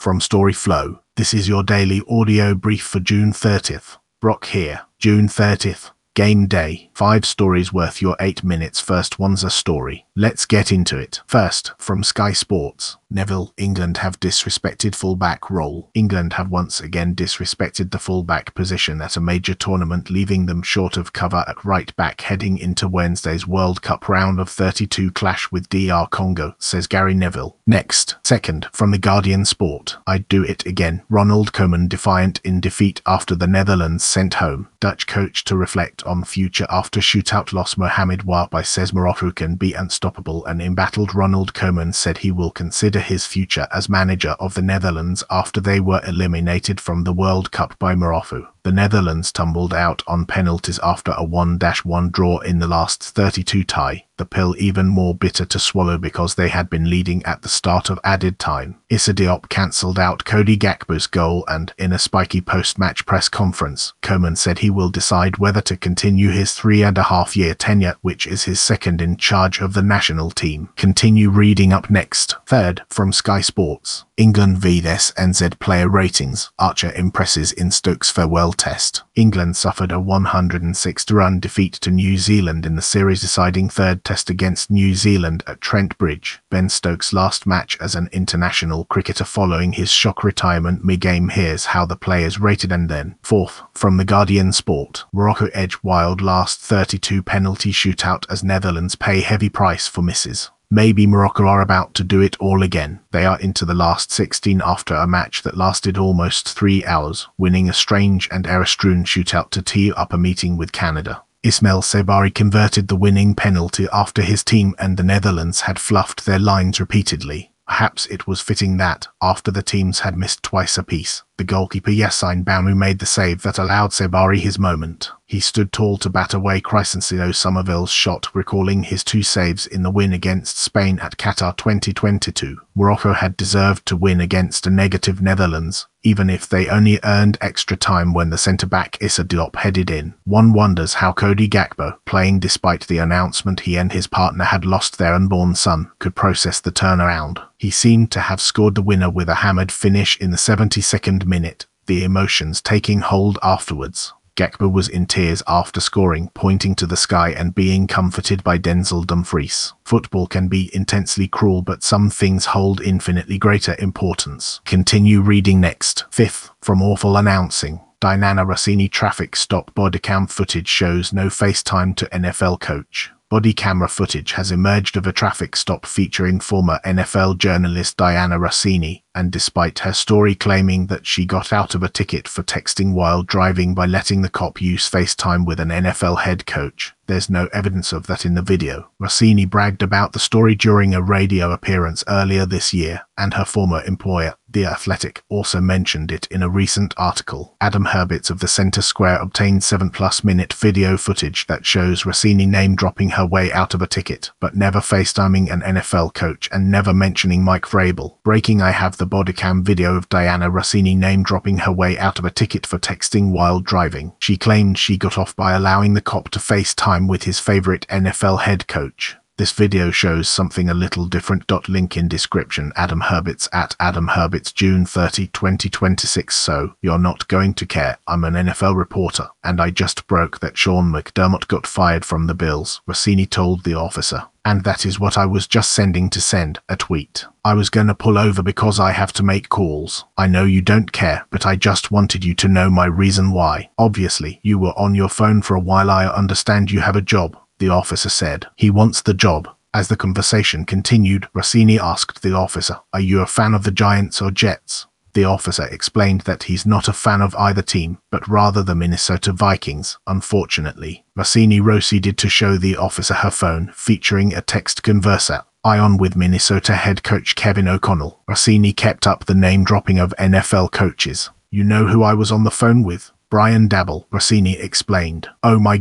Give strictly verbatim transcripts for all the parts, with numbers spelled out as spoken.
from Storyflow. This is your daily audio brief for June thirtieth. Brock here. June thirtieth. Game day. Five stories worth your eight minutes. First one's a story. Let's get into it. First, from Sky Sports. Neville, England have disrespected fullback role. England have once again disrespected the fullback position at a major tournament, leaving them short of cover at right back heading into Wednesday's World Cup round of thirty-two clash with D R Congo, says Gary Neville. Next, second, from the Guardian Sport. I'd do it again. Ronald Koeman defiant in defeat after the Netherlands sent home Dutch coach to reflect on future after shootout loss. Mohamed Wapai says Morocco can be unstoppable, and embattled Ronald Koeman said he will consider his future as manager of the Netherlands after they were eliminated from the World Cup by Morocco. The Netherlands tumbled out on penalties after a one one draw in the last thirty-two tie, the pill even more bitter to swallow because they had been leading at the start of added time. Issa Diop cancelled out Cody Gakpo's goal, and in a spiky post-match press conference, Koeman said he will decide whether to continue his three and a half year tenure, which is his second in charge of the national team. Continue reading up next. Third, from Sky Sports. England v S N Z player ratings. Archer impresses in Stokes farewell test. England suffered a one hundred six run defeat to New Zealand in the series-deciding third test against New Zealand at Trent Bridge. Ben Stokes' last match as an international cricketer following his shock retirement mid-game. Here's how the players rated. And then, fourth, from the Guardian Sport. Morocco edge wild last thirty-two penalty shootout as Netherlands pay heavy price for misses. Maybe Morocco are about to do it all again. They are into the last sixteen after a match that lasted almost three hours, winning a strange and error-strewn shootout to tee up a meeting with Canada. Ismail Sabari converted the winning penalty after his team and the Netherlands had fluffed their lines repeatedly. Perhaps it was fitting that, after the teams had missed twice apiece, the goalkeeper Yassine Bounou made the save that allowed Sabari his moment. He stood tall to bat away Crysencio Somerville's shot, recalling his two saves in the win against Spain at Qatar twenty twenty-two. Morocco had deserved to win against a negative Netherlands, even if they only earned extra time when the centre-back Issa Diop headed in. One wonders how Cody Gakpo, playing despite the announcement he and his partner had lost their unborn son, could process the turnaround. He seemed to have scored the winner with a hammered finish in the seventy-second minute, the emotions taking hold afterwards. Gakpo was in tears after scoring, pointing to the sky and being comforted by Denzel Dumfries. Football can be intensely cruel, but some things hold infinitely greater importance. Continue reading next. Fifth, from Awful Announcing. Diana Rossini traffic stop bodycam footage shows no FaceTime to N F L coach. Body camera footage has emerged of a traffic stop featuring former N F L journalist Diana Rossini, and despite her story claiming that she got out of a ticket for texting while driving by letting the cop use FaceTime with an N F L head coach, there's no evidence of that in the video. Rossini bragged about the story during a radio appearance earlier this year, and her former employer, The Athletic, also mentioned it in a recent article. Adam Herbitz of the Center Square obtained seven plus minute video footage that shows Rossini name-dropping her way out of a ticket, but never FaceTiming an N F L coach and never mentioning Mike Vrabel. Breaking: I have the bodycam video of Diana Rossini name-dropping her way out of a ticket for texting while driving. She claimed she got off by allowing the cop to FaceTime with his favorite N F L head coach. This video shows something a little different. Link in description. Adam Herbitz at Adam Herbitz, June thirtieth, twenty twenty-six. So, you're not going to care. I'm an N F L reporter, and I just broke that Sean McDermott got fired from the Bills, Rossini told the officer. And that is what I was just sending to send, a tweet. I was gonna pull over because I have to make calls. I know you don't care, but I just wanted you to know my reason why. Obviously, you were on your phone for a while. I understand you have a job, the officer said. He wants the job. As the conversation continued, Rossini asked the officer, "Are you a fan of the Giants or Jets?" The officer explained that he's not a fan of either team, but rather the Minnesota Vikings. Unfortunately, Rossini proceeded to show the officer her phone, featuring a text converser. "I on with Minnesota head coach Kevin O'Connell." Rossini kept up the name-dropping of N F L coaches. "You know who I was on the phone with? Brian Daboll," Rossini explained. "Oh my god,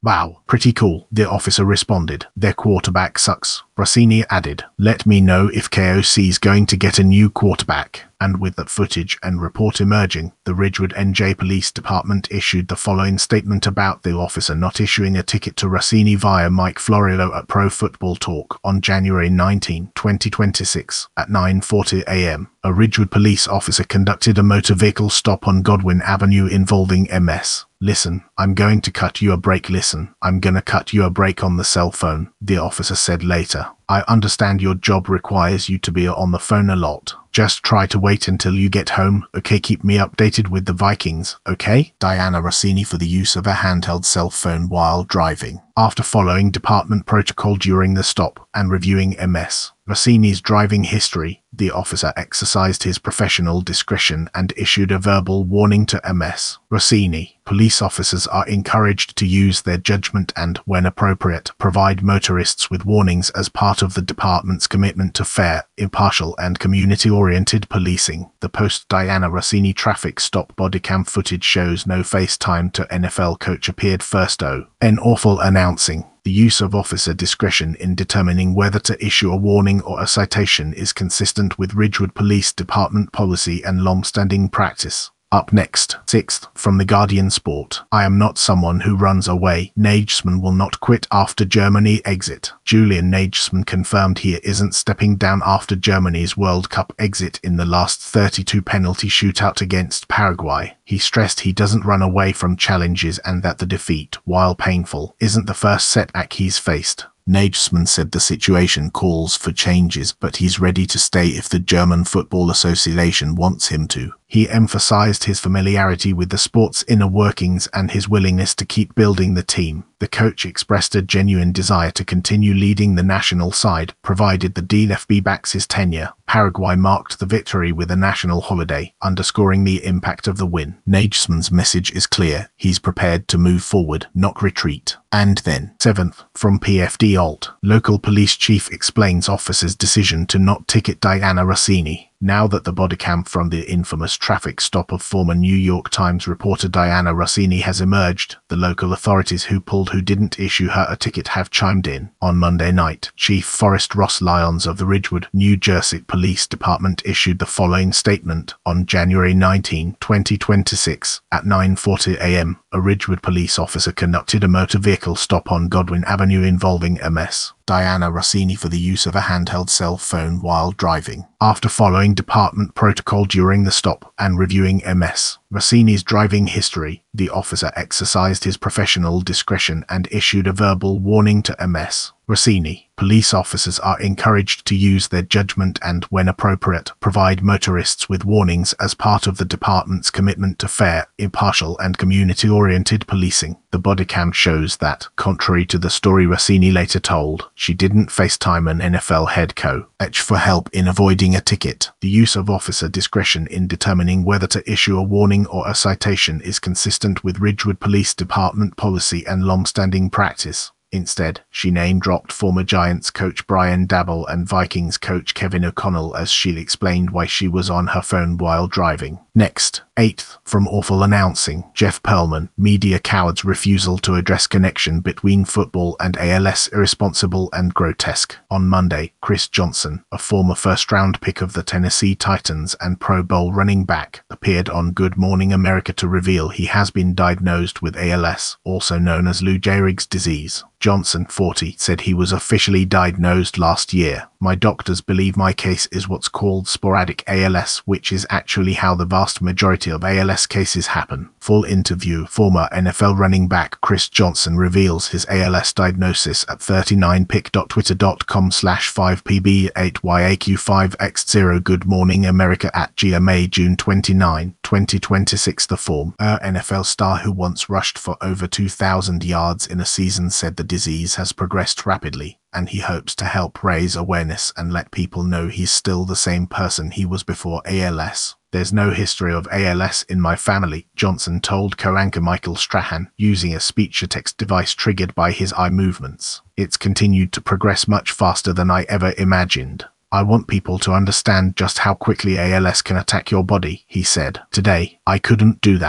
Wow, pretty cool, the officer responded. Their quarterback sucks. Rossini added, let me know if K O C's going to get a new quarterback. And with that footage and report emerging, the Ridgewood N J Police Department issued the following statement about the officer not issuing a ticket to Rossini via Mike Florillo at Pro Football Talk on January nineteenth, twenty twenty-six at nine forty a m A Ridgewood police officer conducted a motor vehicle stop on Godwin Avenue involving M S. Listen, I'm going to cut you a break. Listen, I'm gonna cut you a break on the cell phone, the officer said later. I understand your job requires you to be on the phone a lot. Just try to wait until you get home, okay? Keep me updated with the Vikings, okay? Diana Rossini for the use of a handheld cell phone while driving. After following department protocol during the stop and reviewing M S Rossini's driving history, the officer exercised his professional discretion and issued a verbal warning to M S Rossini. Police officers are encouraged to use their judgment and, when appropriate, provide motorists with warnings as part of the department's commitment to fair, impartial and community-oriented policing. The post-Diana Rossini traffic stop bodycam footage shows no FaceTime to N F L coach appeared first. Oh, an awful announcing. The use of officer discretion in determining whether to issue a warning or a citation is consistent with Ridgewood Police Department policy and long-standing practice. Up next, sixth, from The Guardian Sport. I am not someone who runs away. Nagelsmann will not quit after Germany exit. Julian Nagelsmann confirmed he isn't stepping down after Germany's World Cup exit in the last thirty-two penalty shootout against Paraguay. He stressed he doesn't run away from challenges and that the defeat, while painful, isn't the first setback he's faced. Nagelsmann said the situation calls for changes, but he's ready to stay if the German Football Association wants him to. He emphasized his familiarity with the sport's inner workings and his willingness to keep building the team. The coach expressed a genuine desire to continue leading the national side, provided the D F B backs his tenure. Paraguay marked the victory with a national holiday, underscoring the impact of the win. Nagelsmann's message is clear. He's prepared to move forward, not retreat. And then, seventh, from P F D Alt. Local police chief explains officer's decision to not ticket Diana Rossini. Now that the bodycam from the infamous traffic stop of former New York Times reporter Diana Rossini has emerged, the local authorities who pulled who didn't issue her a ticket have chimed in. On Monday night, Chief Forrest Ross Lyons of the Ridgewood, New Jersey Police Department issued the following statement. On January nineteenth, twenty twenty-six, at nine forty a m, a Ridgewood police officer conducted a motor vehicle stop on Godwin Avenue involving M S Diana Rossini for the use of a handheld cell phone while driving. After following department protocol during the stop and reviewing M S Rossini's driving history, the officer exercised his professional discretion and issued a verbal warning to M S Rossini. Police officers are encouraged to use their judgment and, when appropriate, provide motorists with warnings as part of the department's commitment to fair, impartial and community-oriented policing. The bodycam shows that, contrary to the story Rossini later told, she didn't FaceTime an N F L head coach for help in avoiding a ticket. The use of officer discretion in determining whether to issue a warning or a citation is consistent with Ridgewood Police Department policy and long-standing practice. Instead, she name-dropped former Giants coach Brian Daboll and Vikings coach Kevin O'Connell as she explained why she was on her phone while driving. Next, eighth, from Awful Announcing. Jeff Pearlman, media coward's refusal to address connection between football and A L S irresponsible and grotesque. On Monday, Chris Johnson, a former first-round pick of the Tennessee Titans and Pro Bowl running back, appeared on Good Morning America to reveal he has been diagnosed with A L S, also known as Lou Gehrig's disease. Johnson, forty, said he was officially diagnosed last year. My doctors believe my case is what's called sporadic A L S, which is actually how the vast majority of A L S cases happen. Full interview. Former N F L running back Chris Johnson reveals his A L S diagnosis at thirty-nine pick dot twitter dot com slash five P B eight Y A Q five X zero Good Morning America at G M A June twenty-ninth, twenty twenty-six. The former N F L star who once rushed for over two thousand yards in a season said the disease has progressed rapidly, and he hopes to help raise awareness and let people know he's still the same person he was before A L S. There's no history of A L S in my family, Johnson told co-anchor Michael Strahan, using a speech-to-text device triggered by his eye movements. It's continued to progress much faster than I ever imagined. I want people to understand just how quickly A L S can attack your body, he said. Today, I couldn't do that.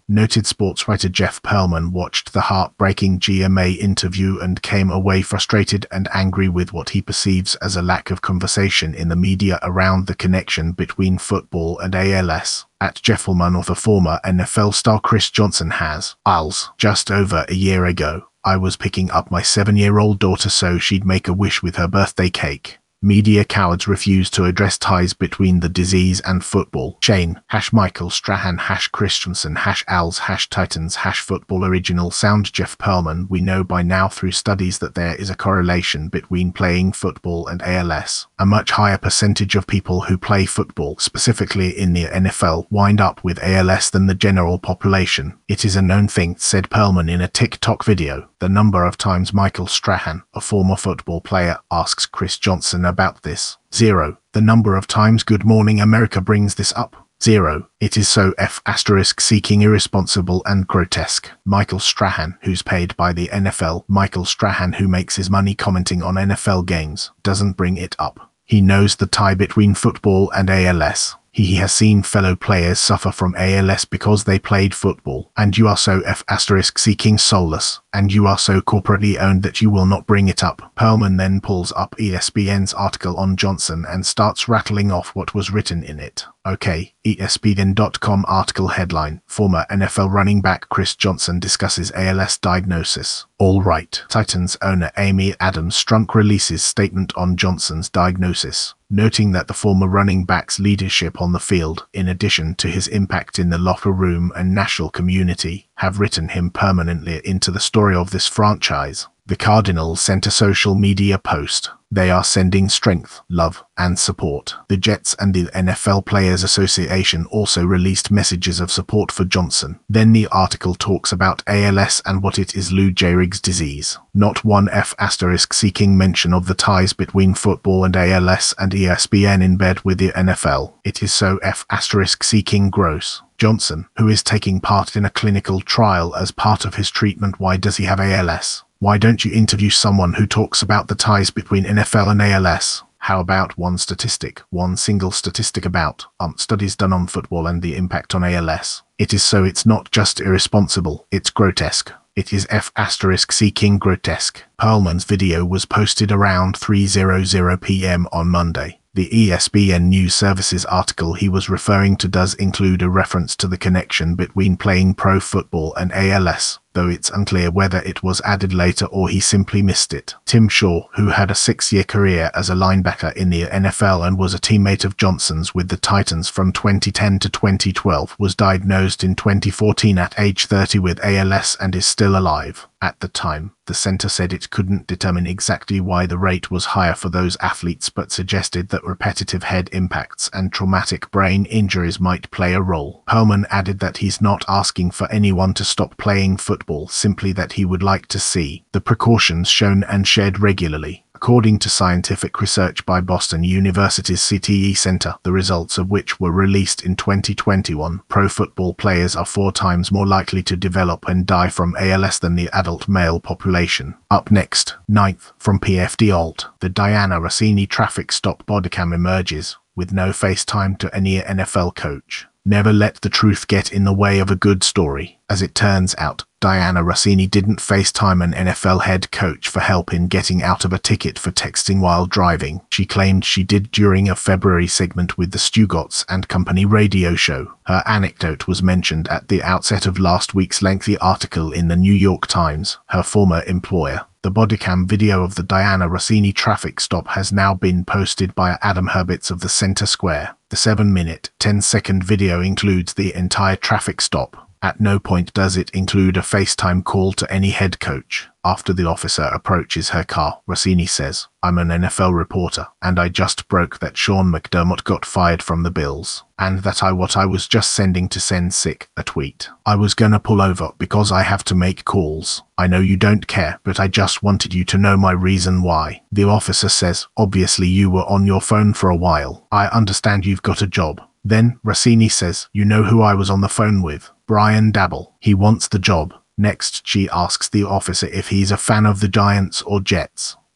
Noted sports writer Jeff Pearlman watched the heartbreaking G M A interview and came away frustrated and angry with what he perceives as a lack of conversation in the media around the connection between football and A L S. At Jeffelman, or the former N F L star Chris Johnson has, Als, just over a year ago, I was picking up my seven-year-old daughter so she'd make a wish with her birthday cake. Media cowards refuse to address ties between the disease and football. Shane, hash Michael Strahan, hash Christensen, hash Als, hash Titans, hash football original sound Jeff Pearlman. We know by now through studies that there is a correlation between playing football and A L S. A much higher percentage of people who play football, specifically in the N F L, wind up with A L S than the general population. It is a known thing, said Pearlman in a TikTok video. The number of times Michael Strahan, a former football player, asks Chris Johnson about this. Zero. The number of times Good Morning America brings this up. Zero. It is so F asterisk seeking irresponsible and grotesque. Michael Strahan, who's paid by the N F L, Michael Strahan who makes his money commenting on N F L games, doesn't bring it up. He knows the tie between football and A L S. He has seen fellow players suffer from A L S because they played football, and you are so F asterisk seeking soulless, and you are so corporately owned that you will not bring it up. Pearlman then pulls up E S P N's article on Johnson and starts rattling off what was written in it. Okay, E S P N dot com article headline, former N F L running back Chris Johnson discusses A L S diagnosis. All right. Titans owner Amy Adams Strunk releases statement on Johnson's diagnosis, noting that the former running back's leadership on the field, in addition to his impact in the locker room and national community, have written him permanently into the story of this franchise. The Cardinals sent a social media post. They are sending strength, love, and support. The Jets and the N F L Players Association also released messages of support for Johnson. Then the article talks about A L S and what it is. Lou Gehrig's disease. Not one F asterisk seeking mention of the ties between football and A L S and E S P N in bed with the N F L. It is so F asterisk seeking gross. Johnson, who is taking part in a clinical trial as part of his treatment. Why does he have A L S? Why don't you interview someone who talks about the ties between N F L and A L S? How about one statistic, one single statistic about um studies done on football and the impact on A L S? It is so it's not just irresponsible, it's grotesque. It is F asterisk seeking grotesque. Pearlman's video was posted around three hundred p m on Monday. The E S P N News Service's article he was referring to does include a reference to the connection between playing pro football and A L S, though it's unclear whether it was added later or he simply missed it. Tim Shaw, who had a six-year career as a linebacker in the N F L and was a teammate of Johnson's with the Titans from twenty ten to twenty twelve, was diagnosed in twenty fourteen at age thirty with A L S and is still alive. At the time, the center said it couldn't determine exactly why the rate was higher for those athletes but suggested that repetitive head impacts and traumatic brain injuries might play a role. Pearlman added that he's not asking for anyone to stop playing football, simply that he would like to see the precautions shown and shared regularly. According to scientific research by Boston University's C T E Center, the results of which were released in twenty twenty-one, pro football players are four times more likely to develop and die from A L S than the adult male population. Up next, ninth, from P F D Alt, the Dianna Russini traffic stop bodycam emerges, with no FaceTime to any N F L coach. Never let the truth get in the way of a good story. As it turns out, Dianna Russini didn't FaceTime an N F L head coach for help in getting out of a ticket for texting while driving. She claimed she did during a February segment with the Stugatz and Company radio show. Her anecdote was mentioned at the outset of last week's lengthy article in the New York Times. Her former employer. The bodycam video of the Dianna Russini traffic stop has now been posted by Adam Herbitz of the Center Square. The seven-minute, ten-second video includes the entire traffic stop. At no point does it include a FaceTime call to any head coach. After the officer approaches her car, Russini says, "I'm an N F L reporter, and I just broke that Sean McDermott got fired from the Bills, and that I what I was just sending to send sick, a tweet. I was gonna pull over because I have to make calls. I know you don't care, but I just wanted you to know my reason why." The officer says, "Obviously you were on your phone for a while. I understand you've got a job." Then, Russini says, "You know who I was on the phone with? Brian Daboll. He wants the job." Next, she asks the officer if he's a fan of the Giants or Jets.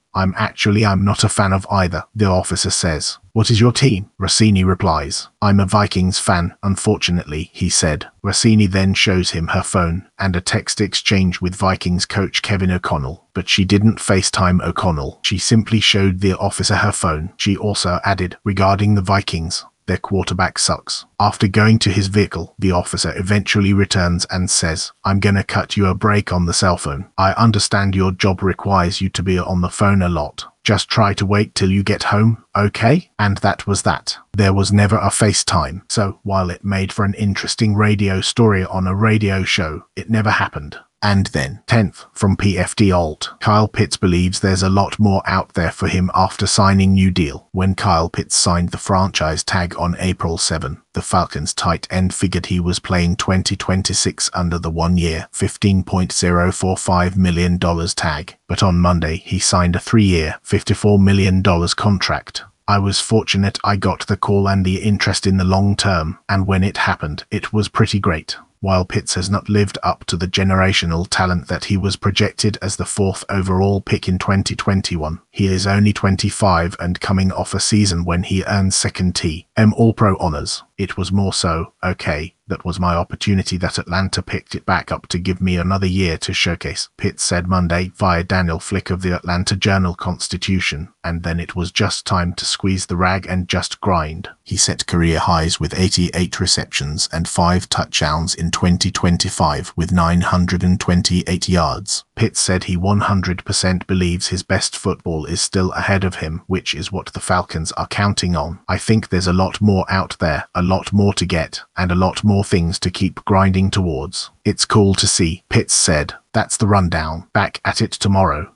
I'm actually I'm not a fan of either, the officer says. What is your team? Rossini replies. I'm a Vikings fan, unfortunately, he said. Rossini then shows him her phone and a text exchange with Vikings coach Kevin O'Connell. But she didn't FaceTime O'Connell. She simply showed the officer her phone. She also added, regarding the Vikings, their quarterback sucks. After going to his vehicle, the officer eventually returns and says, I'm gonna cut you a break on the cell phone. I understand your job requires you to be on the phone a lot. Just try to wait till you get home, okay? And that was that. There was never a FaceTime, so while it made for an interesting radio story on a radio show, it never happened. And then, tenth, from P F D Alt, Kyle Pitts believes there's a lot more out there for him after signing new deal. When Kyle Pitts signed the franchise tag on April seventh, the Falcons tight end figured he was playing twenty twenty-six under the one-year, fifteen point zero four five million dollars tag. But on Monday, he signed a three-year, fifty-four million dollars contract. I was fortunate I got the call and the interest in the long term, and when it happened, it was pretty great. While Pitts has not lived up to the generational talent that he was projected as the fourth overall pick in twenty twenty-one, he is only twenty-five and coming off a season when he earned second team All-Pro honors. It was more so, okay, that was my opportunity that Atlanta picked it back up to give me another year to showcase, Pitts said Monday via Daniel Flick of the Atlanta Journal-Constitution, and then it was just time to squeeze the rag and just grind. He set career highs with eighty-eight receptions and five touchdowns in twenty twenty-five with nine hundred twenty-eight yards. Pitts said he one hundred percent believes his best football is still ahead of him, which is what the Falcons are counting on. I think there's a lot more out there, a lot more to get, and a lot more things to keep grinding towards. It's cool to see, Pitts said. That's the rundown. Back at it tomorrow.